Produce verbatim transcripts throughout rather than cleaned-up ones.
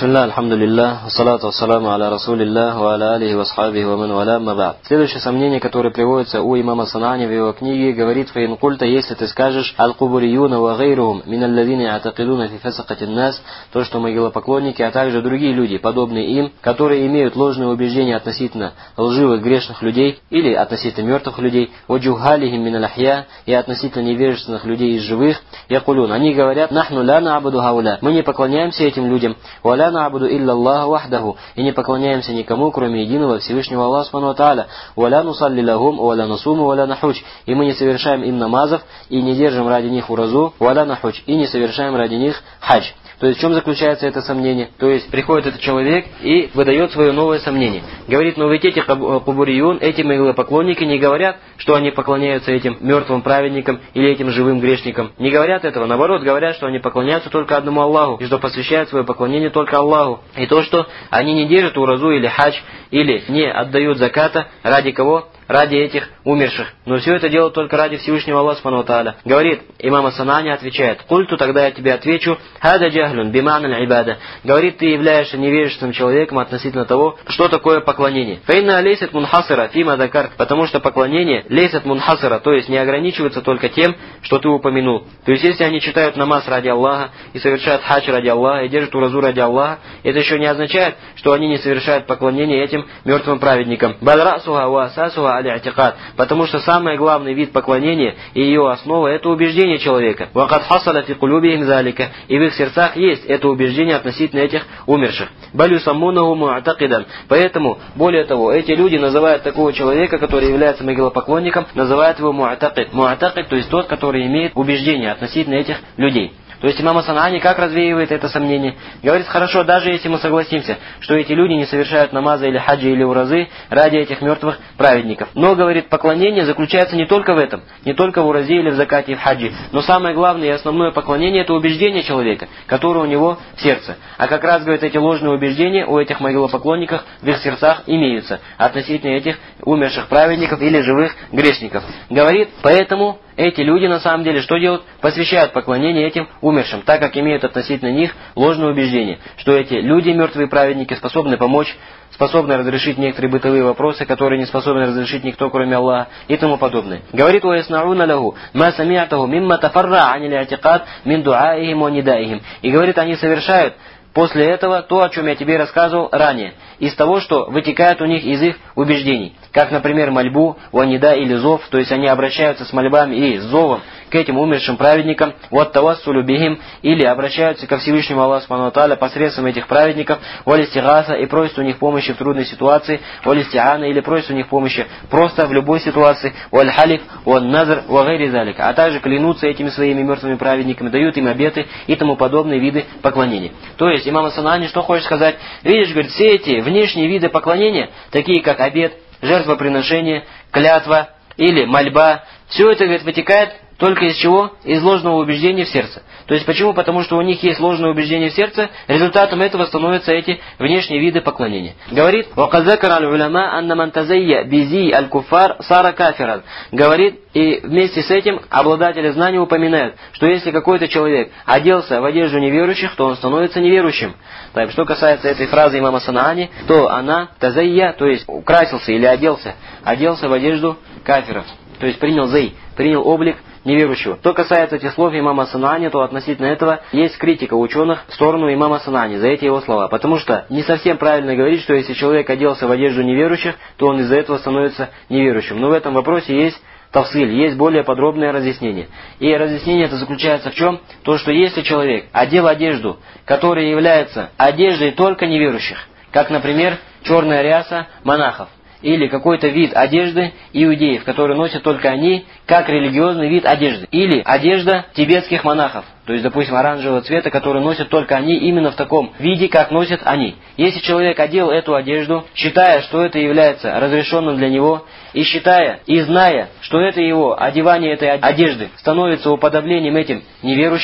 Бисмилля, альхамдулилля, ассалату ассаламу аля расулилля, ва аля алихи ва асхабихи ва ман валя, амма ба'д. Следующее сомнение, которое приводится у имама Санаани в его книге, говорит: «Фаин культа, если ты скажешь аль-кубуриюна ва гайрухум мин аллазина я'такидуна фи фасакатин нас», то, что могилопоклонники, а также другие люди, подобные им, которые имеют ложные убеждения относительно лживых грешных людей или относительно мертвых людей, ва джухалихим мин аль-ахья, и относительно невежественных людей из живых, якулюн, они говорят: нахну ла на'абуду хауля, мы не поклоняемся этим людям, ва ла на'абуду илля Аллаха вахдаху, и не поклоняемся никому, кроме единого Всевышнего Аллаха субхану ва тааля, ва ла нусалли лахум, ва ла насуму, ва ла нахудж, и мы не совершаем им намазов, и не держим ради них уразу, ва ла нахудж, и не совершаем ради них хадж». То есть в чем заключается это сомнение? То есть приходит этот человек и выдает свое новое сомнение. Говорит: ну ведь эти кубуриюн, эти могилопоклонники не говорят, что они поклоняются этим мертвым праведникам или этим живым грешникам. Не говорят этого. Наоборот, говорят, что они поклоняются только одному Аллаху, и что посвящают свое поклонение только Аллаху. И то, что они не держат уразу или хадж, или не отдают заката, ради кого? Ради этих умерших. Но все это делают только ради Всевышнего Аллаха субхану ва тааля. Говорит имам Санаани, отвечает: «Культу, тогда я тебе отвечу, хада джахлюн биман аль-ибада». Говорит, ты являешься невежественным человеком относительно того, что такое поклонение. Фаинна лейсат мунхасира фима дакар, потому что поклонение лейсат мунхасира, то есть не ограничивается только тем, что ты упомянул. То есть если они читают намаз ради Аллаха и совершают хадж ради Аллаха и держат уразу ради Аллаха, это еще не означает, что они не совершают поклонение этим мертвым праведникам. Бадрасуха ва асасуха аль-атикад, потому что самый главный вид поклонения и ее основа — это убеждение человека. Вакад хасаля фи кулюбихим залика, и в их сердцах есть это убеждение относительно этих умерших. Балю саммунаху муатакидан, поэтому, более того, эти люди называют такого человека, который является могилопоклонником, называют его муатакид. Муатакид, то есть тот, который имеет убеждение относительно этих людей. То есть имам Санаани как развеивает это сомнение? Говорит: хорошо, даже если мы согласимся, что эти люди не совершают намаза или хаджи или уразы ради этих мертвых праведников. Но, говорит, поклонение заключается не только в этом, не только в уразе или в закате и в хаджи, но самое главное и основное поклонение — это убеждение человека, которое у него в сердце. А как раз, говорит, эти ложные убеждения у этих могилопоклонников в их сердцах имеются относительно этих умерших праведников или живых грешников. Говорит, поэтому эти люди на самом деле что делают? Посвящают поклонение этим умершим, так как имеют относительно них ложное убеждение, что эти люди, мертвые праведники, способны помочь, способны разрешить некоторые бытовые вопросы, которые не способен разрешить никто, кроме Аллаха, и тому подобное. Говорит: «Уяснауна лаху ма сами'таху мимма тафарра анил атикад мин дуаихим ва нидаихим». И говорит, они совершают после этого то, о чем я тебе рассказывал ранее, из того, что вытекает у них из их убеждений. Как, например, мольбу, ванида или зов, то есть они обращаются с мольбами и с зовом к этим умершим праведникам, вот тавассулю бихим, или обращаются ко Всевышнему Аллаху субхану ва тааля посредством этих праведников, валистигаса, и просят у них помощи в трудной ситуации, валистиана, или просят у них помощи просто в любой ситуации, валь-халиф, валь-назр, ва-гайри залика, а также клянутся этими своими мертвыми праведниками, дают им обеты и тому подобные виды поклонения. То есть имам Санаани что хочет сказать? Видишь, говорит, все эти внешние виды поклонения, такие как обет, жертвоприношение, клятва или мольба, все это, говорит, вытекает только из чего? Из ложного убеждения в сердце. То есть почему? Потому что у них есть ложное убеждение в сердце, результатом этого становятся эти внешние виды поклонения. Говорит: «Вакад закара аль-уляма анна ман тазайя бизи аль-куфар сара кафиран». Говорит, и вместе с этим обладатели знаний упоминают, что если какой-то человек оделся в одежду неверующих, то он становится неверующим. Так, что касается этой фразы имама Санаани, то она тазайя, то есть украсился или оделся, оделся в одежду кафиров. То есть принял зей, принял облик неверующего. Что касается этих слов имама Санаани, то относительно этого есть критика ученых в сторону имама Санаани за эти его слова. Потому что не совсем правильно говорить, что если человек оделся в одежду неверующих, то он из-за этого становится неверующим. Но в этом вопросе есть тавсиль, есть более подробное разъяснение. И разъяснение это заключается в чем? То, что если человек одел одежду, которая является одеждой только неверующих, как, например, черная ряса монахов, или какой-то вид одежды иудеев, который носят только они, как религиозный вид одежды. Или одежда тибетских монахов, то есть, допустим, оранжевого цвета, который носят только они именно в таком виде, как носят они. Если человек одел эту одежду, считая, что это является разрешенным для него, и считая, и зная, что это его, одевание этой одежды становится уподоблением этим неверующим,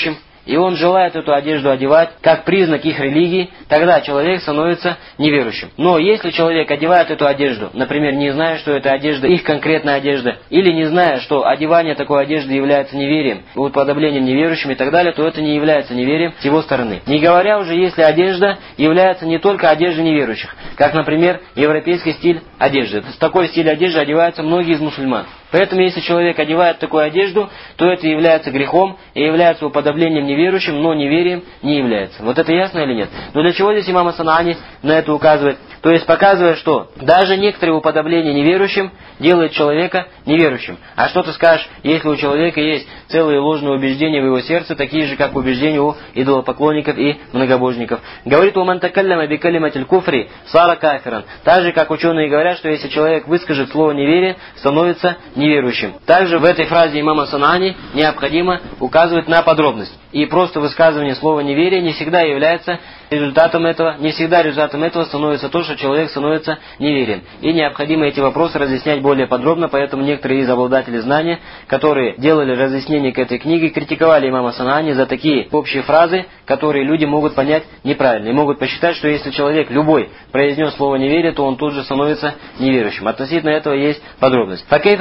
и он желает эту одежду одевать как признак их религии, тогда человек становится неверующим. Но если человек одевает эту одежду, например, не зная, что это одежда, их конкретная одежда, или не зная, что одевание такой одежды является неверием, уподоблением неверующим и так далее, то это не является неверием с его стороны. Не говоря уже, если одежда является не только одеждой неверующих, как, например, европейский стиль одежды. В такой стиль одежды одеваются многие из мусульман. Поэтому, если человек одевает такую одежду, то это является грехом и является уподоблением неверующим, но неверием не является. Вот это ясно или нет? Но для чего здесь имам Ас-Санаани на это указывает? То есть показывая, что даже некоторые уподобления неверующим делают человека неверующим. А что ты скажешь, если у человека есть целые ложные убеждения в его сердце, такие же, как убеждения у идолопоклонников и многобожников? Говорит: «Уман такалляма бикалиматиль куфри сара кафиран». Так же, как ученые говорят, что если человек выскажет слово неверие, становится неверующим. Также в этой фразе имама Ас-Санаани необходимо указывать на подробность. И просто высказывание слова неверия не всегда является результатом этого, не всегда результатом этого становится то, что человек становится неверием. И необходимо эти вопросы разъяснять более подробно, поэтому некоторые из обладателей знания, которые делали разъяснение к этой книге, критиковали имама Ас-Санаани за такие общие фразы, которые люди могут понять неправильно. И могут посчитать, что если человек любой произнес слово неверие, то он тут же становится неверующим. Относительно этого есть подробность.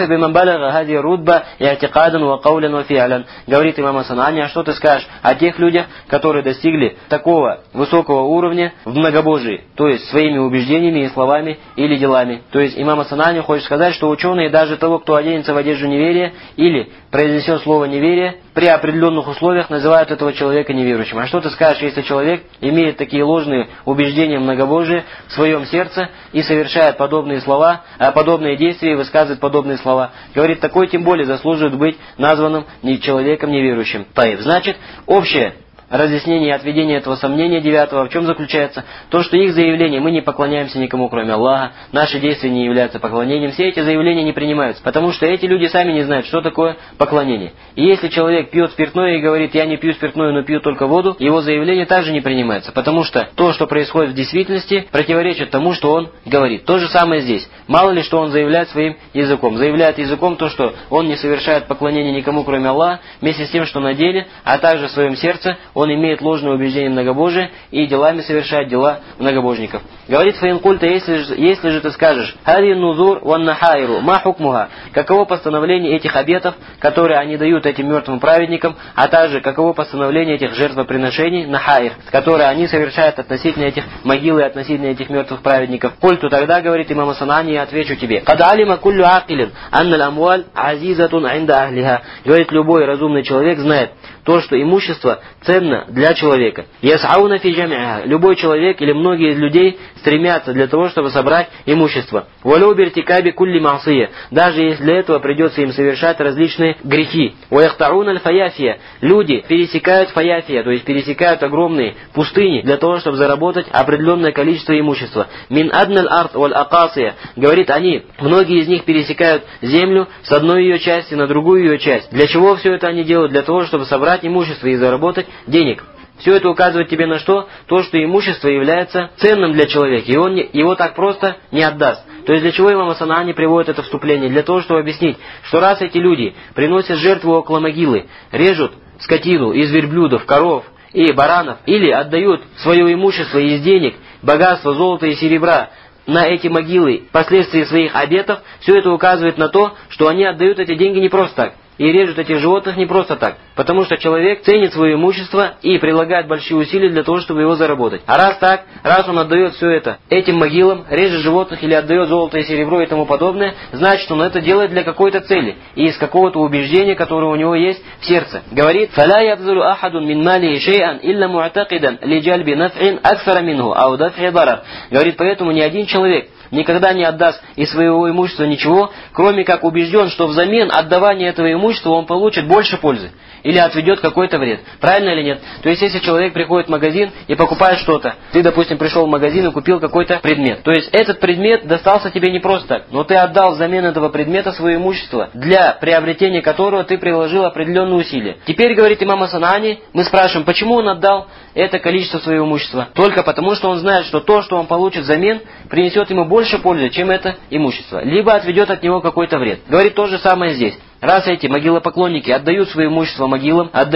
Говорит имам Ас-Санаани: а что ты скажешь о тех людях, которые достигли такого высокого уровня в многобожии, то есть своими убеждениями и словами или делами. То есть имам Ас-Санаани хочет сказать, что ученые даже того, кто оденется в одежду неверия или произнесет слово неверие, при определенных условиях называют этого человека неверующим. А что ты скажешь, если человек имеет такие ложные убеждения многобожия в своем сердце и совершает подобные слова, а подобные действия и высказывает подобные слова? Говорит, такой тем более заслуживает быть названным человеком неверующим. Таиб. Значит, общее разъяснение и отведение этого сомнения девятого в чем заключается? То, что их заявление: мы не поклоняемся никому, кроме Аллаха, наши действия не являются поклонением, все эти заявления не принимаются, потому что эти люди сами не знают, что такое поклонение. И если человек пьет спиртное и говорит: я не пью спиртное, но пью только воду, его заявление также не принимается, потому что то, что происходит в действительности, противоречит тому, что он говорит. То же самое здесь. Мало ли, что он заявляет своим языком. Заявляет языком то, что он не совершает поклонение никому, кроме Аллаха, вместе с тем, что на деле, а также в своем сердце, он имеет ложное убеждение многобожия и делами совершает дела многобожников. Говорит: фаин культа, если, если же ты скажешь: хади нузур ван нахайру ма хукмуха, каково постановление этих обетов, которые они дают этим мертвым праведникам, а также каково постановление этих жертвоприношений нахайр, которые они совершают относительно этих могил и относительно этих мертвых праведников. Культу, тогда, говорит имам Ас-Санаани, я отвечу тебе: кад алима куллю акилин анналь амваль азизатун инда ахлиха. Говорит, любой разумный человек знает то, что имущество ценно для человека. Ясауна фи джамиха. Любой человек или многие из людей стремятся для того, чтобы собрать имущество. Валю биртикаби кулли маасия. Даже если для этого придется им совершать различные грехи. Ваяхтауна аль-фаяфия. Люди пересекают фаяфия, то есть пересекают огромные пустыни для того, чтобы заработать определенное количество имущества. Мин адналь арт валь акасия. Говорит, они, многие из них пересекают землю с одной ее части на другую ее часть. Для чего все это они делают? Для того, чтобы собрать имущество и заработать денег. Все это указывает тебе на что? То, что имущество является ценным для человека, и он не, его так просто не отдаст. То есть для чего имам Ас-Санаани приводит это вступление? Для того, чтобы объяснить, что раз эти люди приносят жертву около могилы, режут скотину из верблюдов, коров и баранов, или отдают свое имущество из денег, богатство, золота и серебра на эти могилы впоследствии своих обетов, все это указывает на то, что они отдают эти деньги не просто так. И режут этих животных не просто так, потому что человек ценит свое имущество и прилагает большие усилия для того, чтобы его заработать. А раз так, раз он отдает все это этим могилам, режет животных или отдает золото и серебро и тому подобное, значит, он это делает для какой-то цели и из какого-то убеждения, которое у него есть в сердце. Говорит: «Фаля ябзулу ахадун мин малихи шей'ан илля му'такидан ли джальби наф'ин аксара минху ау даф'и дарар». Говорит, поэтому ни один человек никогда не отдаст из своего имущества ничего, кроме как убежден, что взамен отдавания этого имущества он получит больше пользы или отведет какой-то вред. Правильно или нет? То есть, если человек приходит в магазин и покупает что-то, ты, допустим, пришел в магазин и купил какой-то предмет. То есть, этот предмет достался тебе не просто так, но ты отдал взамен этого предмета свое имущество, для приобретения которого ты приложил определенные усилия. Теперь, говорит имам Ас-Санаани, мы спрашиваем, почему он отдал это количество своего имущества? Только потому, что он знает, что то, что он получит взамен, принесет ему больше пользы, чем это имущество, либо отведет от него какой-то вред. Говорит то же самое здесь. Раз эти могилопоклонники отдают свое имущество могилам, отдают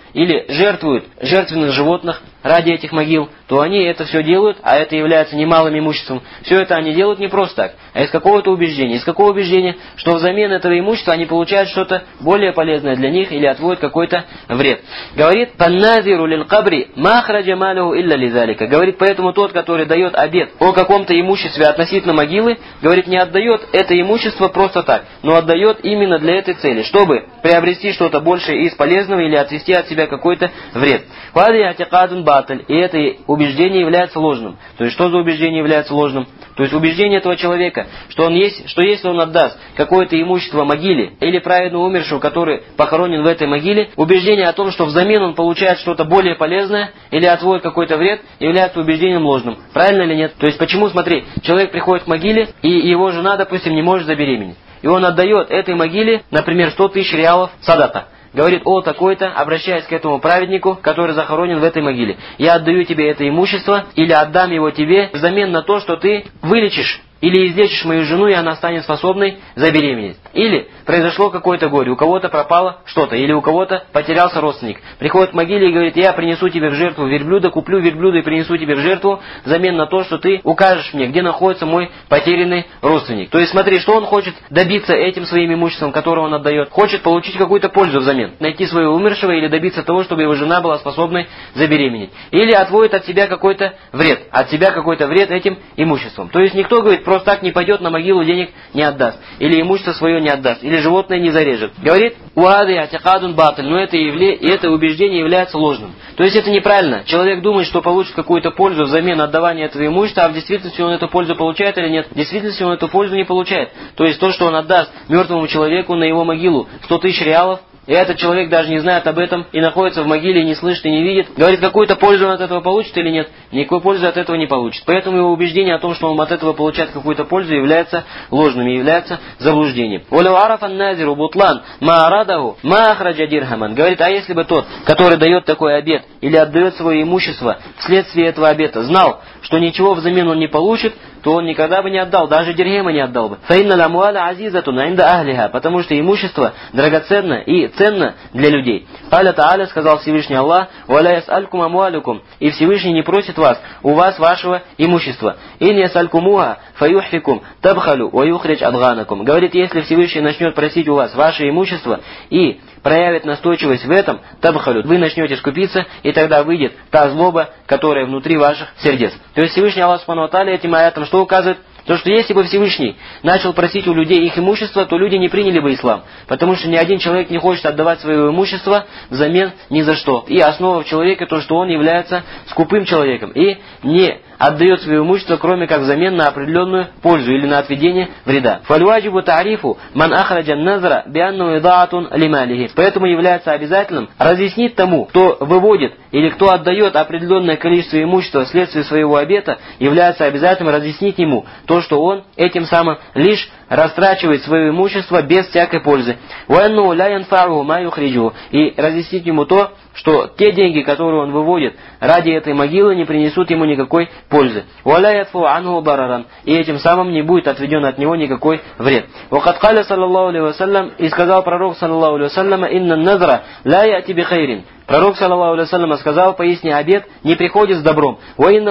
или жертвуют жертвенных животных ради этих могил, то они это все делают, а это является немалым имуществом. Все это они делают не просто так, а из какого-то убеждения. Из какого убеждения? Что взамен этого имущества они получают что-то более полезное для них или отводят какой-то вред. Говорит, «Панназиру лил кабри махраджа малюху илля лизалика». Говорит, поэтому тот, который дает обет о каком-то имуществе относительно могилы, говорит, не отдает это имущество просто так, но отдает именно для этой цели, чтобы приобрести что-то большее из полезного или отвести от себя какой-то вред. И это убеждение является ложным. То есть, что за убеждение является ложным? То есть, убеждение этого человека, что, он есть, что если он отдаст какое-то имущество могиле или праведно умершему, который похоронен в этой могиле, убеждение о том, что взамен он получает что-то более полезное или отводит какой-то вред, является убеждением ложным. Правильно или нет? То есть, почему, смотри, человек приходит к могиле, и его жена, допустим, не может забеременеть. И он отдает этой могиле, например, сто тысяч реалов садака. Говорит, о, такой-то, обращаясь к этому праведнику, который захоронен в этой могиле. Я отдаю тебе это имущество, или отдам его тебе взамен на то, что ты вылечишь или излечишь мою жену, и она станет способной забеременеть. Или произошло какое-то горе, у кого-то пропало что-то, или у кого-то потерялся родственник. Приходит к могиле и говорит, я принесу тебе в жертву верблюда, куплю верблюда и принесу тебе в жертву взамен на то, что ты укажешь мне, где находится мой потерянный родственник. То есть смотри, что он хочет добиться этим своим имуществом, которое он отдает. Хочет получить какую-то пользу взамен. Найти своего умершего или добиться того, чтобы его жена была способной забеременеть. Или отводит от себя какой-то вред. От себя какой-то вред этим имуществом. То есть никто, говорит, просто так не пойдет на могилу, денег не отдаст. Или имущество свое не отдаст. Или животное не зарежет. Говорит, уады атикадун баталь. Но это, явле, это убеждение является ложным. То есть это неправильно. Человек думает, что получит какую-то пользу взамен отдавания этого имущества, а в действительности он эту пользу получает или нет? В действительности он эту пользу не получает. То есть то, что он отдаст мертвому человеку на его могилу сто тысяч реалов, и этот человек даже не знает об этом, и находится в могиле, и не слышит, и не видит. Говорит, какую-то пользу он от этого получит или нет? Никакой пользы от этого не получит. Поэтому его убеждение о том, что он от этого получает какую-то пользу, является ложным и является заблуждением. Говорит, а если бы тот, который дает такой обет, или отдает свое имущество вследствие этого обета, знал, что ничего взамен он не получит, то он никогда бы не отдал, даже дирхема не отдал бы. Потому что имущество драгоценно и ценно для людей. Алля Тааля, сказал Всевышний Аллах, и Всевышний не просит вас, у вас вашего имущества. Говорит, если Всевышний начнет просить у вас ваше имущество и проявит настойчивость в этом, табхалют, вы начнете скупиться, и тогда выйдет та злоба, которая внутри ваших сердец. То есть Всевышний Аллах Субхану ва Тааля этим аятом что указывает? То, что если бы Всевышний начал просить у людей их имущество, то люди не приняли бы ислам. Потому что ни один человек не хочет отдавать свое имущество взамен ни за что. И основа в человеке то, что он является скупым человеком. И не отдает свое имущество, кроме как взамен на определенную пользу или на отведение вреда. Фальваджибу тарифу ман ахраджан назра бианну идаатун лималихи. Поэтому является обязательным разъяснить тому, кто выводит или кто отдает определенное количество имущества вследствие своего обета, является обязательным разъяснить ему то, что он этим самым лишь растрачивает свое имущество без всякой пользы. И разъяснить ему то, что те деньги, которые он выводит ради этой могилы, не принесут ему никакой пользы. И этим самым не будет отведен от него никакой вред. И сказал пророк, саллаллаху алейхи вассалям, инна назра ла яти би хайрин. Пророк, саллаллаху алейхи вассалям, сказал, поясни, обед не приходит с добром.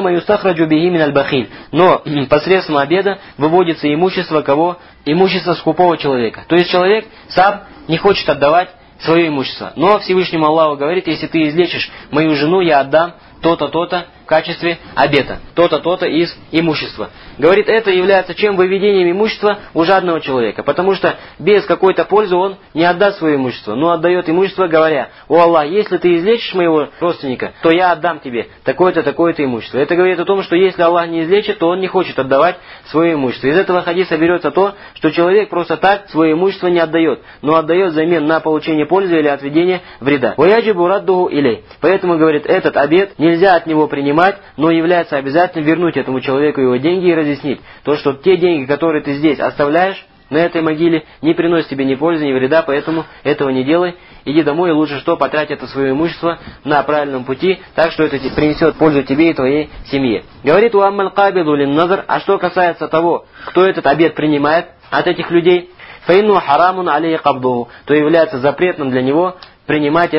Но посредством обеда выводится имущество кого? Имущество скупого человека. То есть человек сам не хочет отдавать свое имущество. Но Всевышнему Аллаху говорит, если ты излечишь мою жену, я отдам то-то, то-то в качестве обета, то-то, то-то из имущества. Говорит, это является чем? Выведением имущества у жадного человека. Потому что без какой-то пользы он не отдаст свое имущество, но отдает имущество, говоря, о Аллах, если ты излечишь моего родственника, то я отдам тебе такое-то, такое-то имущество. Это говорит о том, что если Аллах не излечит, то он не хочет отдавать свое имущество. Из этого хадиса берется то, что человек просто так свое имущество не отдает, но отдает взамен на получение пользы или отведение вреда. Поэтому, говорит, этот обет нельзя от него принимать, но является обязательным вернуть этому человеку его деньги и разъяснить то, что те деньги, которые ты здесь оставляешь на этой могиле, не приносят тебе ни пользы, ни вреда, поэтому этого не делай. Иди домой и лучше что, потрать это свое имущество на правильном пути, так что это принесет пользу тебе и твоей семье. Говорит уаммаль кабиду лин назар, а что касается того, кто этот обет принимает от этих людей, фаинну харамун алейхи кабдуху, то является запретным для него принимать это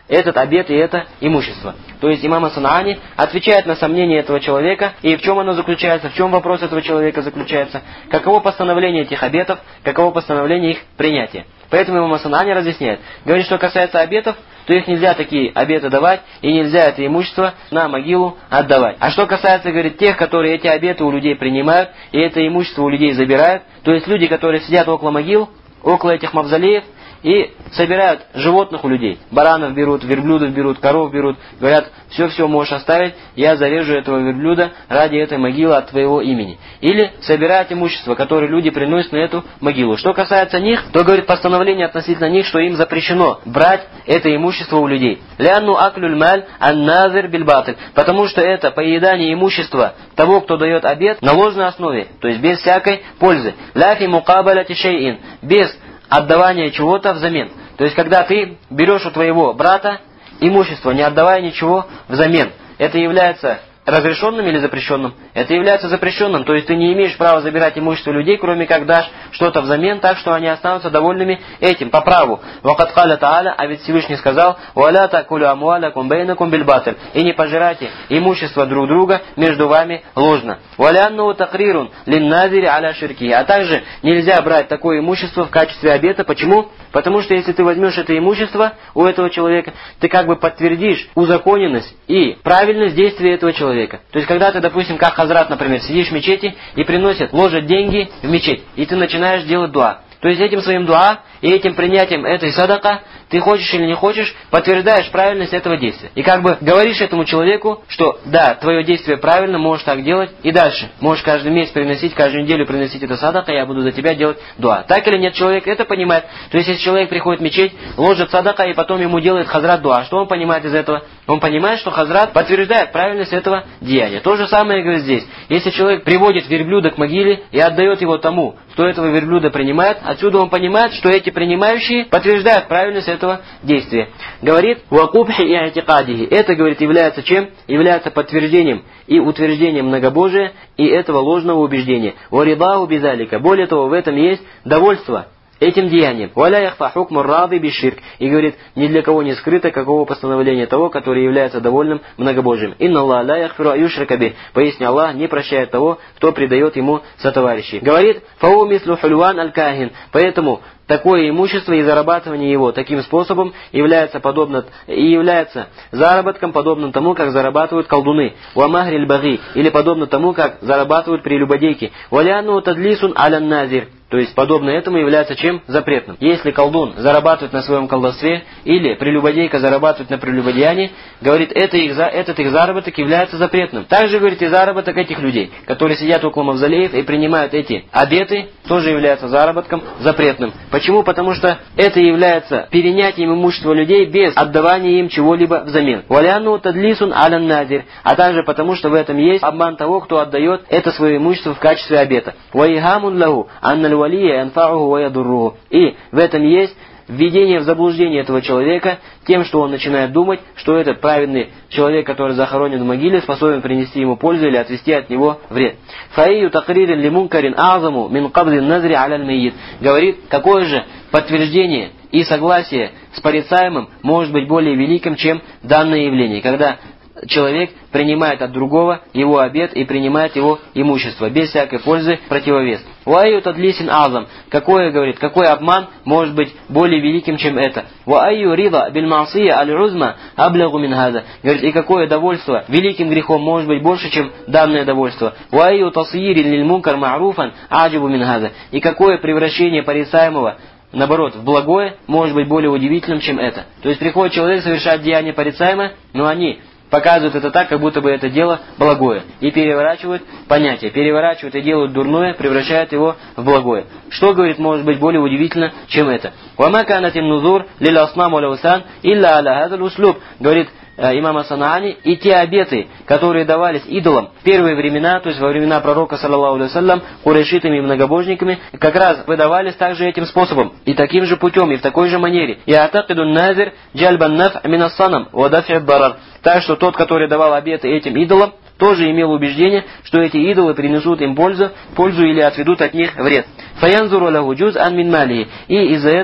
этот обет и это имущество. То есть имам Ас-Санаани отвечает на сомнения этого человека, и в чем оно заключается, в чем вопрос этого человека заключается, каково постановление этих обетов, каково постановление их принятия. Поэтому имам Ас-Санаани разъясняет. Говорит, что касается обетов, то их нельзя такие обеты давать, и нельзя это имущество на могилу отдавать. А что касается, говорит, тех, которые эти обеты у людей принимают, и это имущество у людей забирают, то есть люди, которые сидят около могил, около этих мавзолеев, и собирают животных у людей. Баранов берут, верблюдов берут, коров берут. Говорят, все-все можешь оставить, я зарежу этого верблюда ради этой могилы от твоего имени. Или собирают имущество, которое люди приносят на эту могилу. Что касается них, то говорит постановление относительно них, что им запрещено брать это имущество у людей. Лянну аклюль маль ан-назир биль-батиль. Потому что это поедание имущества того, кто дает обет, на ложной основе, то есть без всякой пользы. Ля фи мукабаляти шейин. Без отдавание чего-то взамен. То есть, когда ты берешь у твоего брата имущество, не отдавая ничего взамен, это является разрешенным или запрещенным? Это является запрещенным. То есть, ты не имеешь права забирать имущество людей, кроме как дашь что-то взамен, так что они останутся довольными этим, по праву. Вакат каля тааля, а ведь Всевышний сказал, «Валя такулю амуалякум бейнакум бильбатель». И не пожирайте имущество друг друга между вами ложно. «Валянну такрирун линназири аля ширки». А также нельзя брать такое имущество в качестве обета. Почему? Потому что если ты возьмешь это имущество у этого человека, ты как бы подтвердишь узаконенность и правильность действия этого человека. То есть, когда ты, допустим, как хазрат, например, сидишь в мечети и приносят, ложат деньги в мечеть, и ты начинаешь делать дуа. То есть, этим своим дуа и этим принятием этой садака, ты хочешь или не хочешь, подтверждаешь правильность этого действия. И как бы говоришь этому человеку, что да, твое действие правильно, можешь так делать и дальше. Можешь каждый месяц приносить, каждую неделю приносить это садака, я буду за тебя делать дуа. Так или нет, человек это понимает. То есть, если человек приходит в мечеть, ложит садака и потом ему делает хазрат дуа, что он понимает из этого? Он понимает, что хазрат подтверждает правильность этого деяния. То же самое говорит здесь. Если человек приводит верблюда к могиле и отдает его тому, кто этого верблюда принимает, отсюда он понимает, что эти принимающие подтверждают правильность этого действия. Говорит, «Вакубхи и атикадихи». Это, говорит, является чем? Является подтверждением и утверждением многобожия и этого ложного убеждения. «Варидаху бизалика». Более того, в этом есть довольство этим деянием. «Валя яхфа хукму рады биширк». И говорит, ни для кого не скрыто какого постановления того, который является довольным многобожием. «Инна Аллах ля яхфиру аюшрика бих». Поясни, Аллах не прощает того, кто предает ему сотоварищей. Говорит, «Фау мислу хульван аль-кахин». Поэтому такое имущество и зарабатывание его таким способом является подобно и является заработком, подобным тому, как зарабатывают колдуны. «Уамахриль баги». Или подобно тому, как зарабатывают прелюбодейки. «Валяну тадлисун алян назир». То есть, подобно этому является чем? Запретным. Если колдун зарабатывает на своем колдовстве, или прелюбодейка зарабатывает на прелюбодеянии, говорит, это их, этот их заработок является запретным. Также, говорит, и заработок этих людей, которые сидят около мавзолеев и принимают эти обеты, тоже является заработком запретным. Почему? Потому что это является перенятием имущества людей без отдавания им чего-либо взамен. «Валяну тадлисун алян назир». А также потому, что в этом есть обман того, кто отдает это свое имущество в качестве обета. «Ваихамун лаху анналь валия янфауху ваядурруху». И в этом есть введение в заблуждение этого человека тем, что он начинает думать, что этот праведный человек, который захоронен в могиле, способен принести ему пользу или отвести от него вред. «Фаию такририн лимункарин азаму мин кабдин назри аляль мейит». Говорит, какое же подтверждение и согласие с порицаемым может быть более великим, чем данное явление, когда человек принимает от другого его обет и принимает его имущество, без всякой пользы противовес. «Вааю тадлисин азам». Какое, говорит, какой обман может быть более великим, чем это? «Вааю рида бильмасия аль-рузма аблягу мин хаза». Говорит, и какое довольство великим грехом может быть больше, чем данное довольство? «Вааю тасйирин лиль мункар ма'руфан аджибу мин хаза». И какое превращение порицаемого, наоборот, в благое может быть более удивительным, чем это? То есть приходит человек совершать деяние порицаемое, но они показывают это так, как будто бы это дело благое. И переворачивают понятие. Переворачивают и делают дурное, превращают его в благое. Что, говорит, может быть более удивительно, чем это? «Вама канатин нузур лиль аснам валаусан илля аля хазаль услуб». Говорит имам Ас-Санаани, и те обеты, которые давались идолам в первые времена, то есть во времена пророка, саллаллаху алейхи вассалям, курайшитами и многобожниками, как раз выдавались также этим способом, и таким же путем, и в такой же манере. И атакидун назир джальбан наф минассанам вадафи барар. Так что тот, который давал обеты этим идолам, тоже имел убеждение, что эти идолы принесут им пользу, пользу или отведут от них вред. «Фаянзуру лаху джуз'ан мин малихи». И из-за этого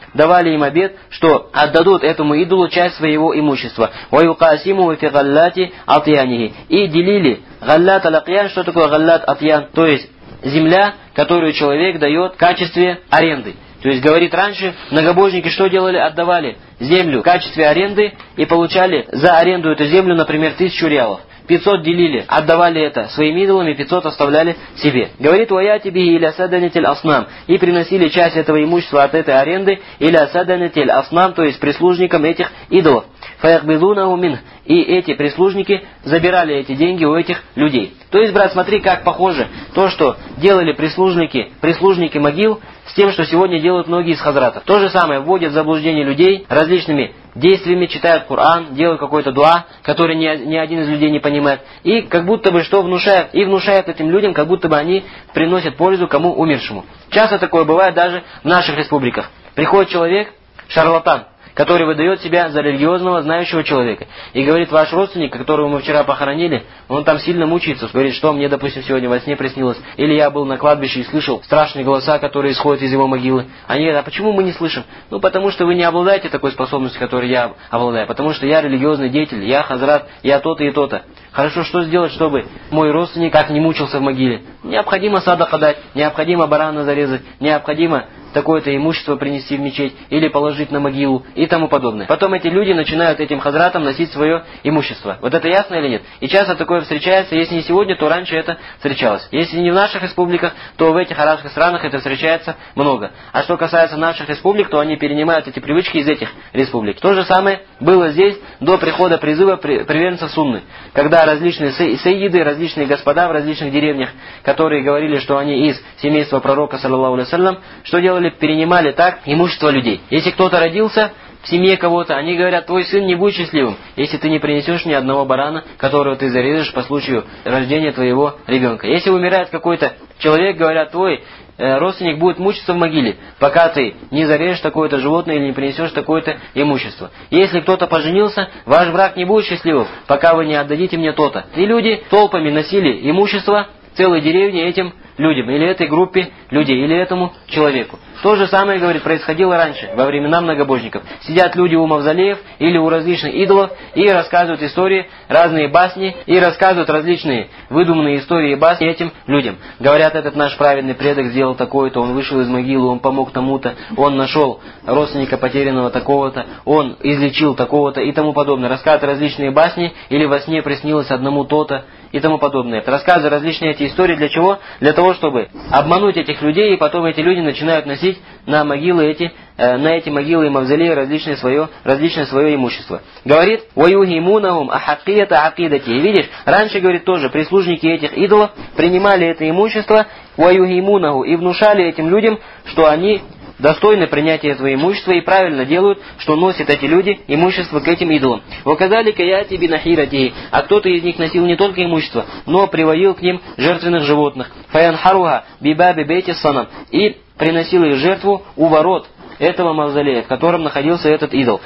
давали им обет, что отдадут этому идолу часть своего имущества. وَيُقَاسِمُوا فِي غَلَّاتِ أَطْيَانِهِ. И делили галлат аль-акьян. Что такое галлат атьян? То есть земля, которую человек дает в качестве аренды. То есть, говорит, раньше многобожники что делали? Отдавали землю в качестве аренды и получали за аренду эту землю, например, тысячу реалов. пятьсот делили, отдавали это своим идолам, и пятьсот оставляли себе. Говорит, «Вая тебе иля саданитель аснам». И приносили часть этого имущества от этой аренды иля саданитель аснам, то есть прислужникам этих идолов. Фаякбидунаху мин. И эти прислужники забирали эти деньги у этих людей. То есть, брат, смотри, как похоже то, что делали прислужники, прислужники могил, с тем, что сегодня делают многие из хазратов. То же самое, вводят в заблуждение людей различными действиями, читают Коран, делают какой-то дуа, который ни, ни один из людей не понимает. И как будто бы что внушают, и внушают этим людям, как будто бы они приносят пользу кому умершему. Часто такое бывает даже в наших республиках. Приходит человек, шарлатан, который выдает себя за религиозного, знающего человека. И говорит, ваш родственник, которого мы вчера похоронили, он там сильно мучается. Говорит, что мне, допустим, сегодня во сне приснилось. Или я был на кладбище и слышал страшные голоса, которые исходят из его могилы. Они говорят, а почему мы не слышим? Ну, потому что вы не обладаете такой способностью, которой я обладаю. Потому что я религиозный деятель, я хазрат, я то-то и то-то. Хорошо, что сделать, чтобы мой родственник как не мучился в могиле? Необходимо садака дать, необходимо барана зарезать, необходимо такое-то имущество принести в мечеть или положить на могилу и тому подобное. Потом эти люди начинают этим хазратам носить свое имущество. Вот это ясно или нет? И часто такое встречается, если не сегодня, то раньше это встречалось. Если не в наших республиках, то в этих арабских странах это встречается много. А что касается наших республик, то они перенимают эти привычки из этих республик. То же самое было здесь до прихода призыва приверженцев сунны, когда различные саиды, различные господа в различных деревнях, которые говорили, что они из семейства пророка, саллаллаху алейхи вассалям, что делали? Перенимали так имущество людей. Если кто-то родился в семье кого-то, они говорят, твой сын не будет счастливым, если ты не принесешь ни одного барана, которого ты зарежешь по случаю рождения твоего ребенка. Если умирает какой-то человек, говорят, твой э, родственник будет мучиться в могиле, пока ты не зарежешь такое-то животное или не принесешь такое-то имущество. Если кто-то поженился, ваш брак не будет счастливым, пока вы не отдадите мне то-то. И люди толпами носили имущество целой деревни этим людям, или этой группе людей, или этому человеку. То же самое, говорит, происходило раньше, во времена многобожников. Сидят люди у мавзолеев или у различных идолов и рассказывают истории, разные басни, и рассказывают различные выдуманные истории и басни этим людям. Говорят, этот наш праведный предок сделал такое-то, он вышел из могилы, он помог тому-то, он нашел родственника потерянного такого-то, он излечил такого-то и тому подобное. Рассказывают различные басни, или во сне приснилось одному то-то и тому подобное. Рассказывают различные эти истории для чего? Для того, чтобы обмануть этих людей, и потом эти люди начинают носить на могилы эти, э, на эти могилы и мавзолеи различное свое, различное свое имущество. Говорит, «Ваюгимунахум ахакията акидати». Видишь, раньше, говорит, тоже прислужники этих идолов принимали это имущество, «Ваюгимунаху», и внушали этим людям, что они достойны принятия этого имущества и правильно делают, что носят эти люди имущество к этим идолам. «Ваказалика яти бинахиратихи». А кто-то из них носил не только имущество, но приводил к ним жертвенных животных. «Фаянхаруха бибаби бейти санам». И приносил их жертву у ворот этого мавзолея, в котором находился этот идол.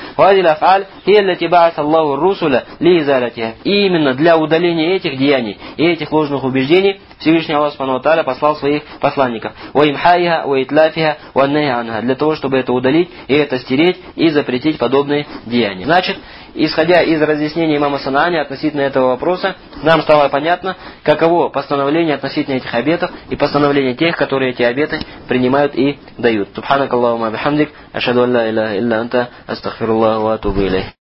И именно для удаления этих деяний и этих ложных убеждений Всевышний Аллах Субхану ва Тааля послал своих посланников. Для того, чтобы это удалить и это стереть и запретить подобные деяния. Значит, исходя из разъяснения имама Санаани относительно этого вопроса, нам стало понятно, каково постановление относительно этих обетов и постановление тех, которые эти обеты принимают и дают. Субханакаллахумма бихамдик, ашхаду ан ла иляха илля анта, астагфируллах ва атубу илейх.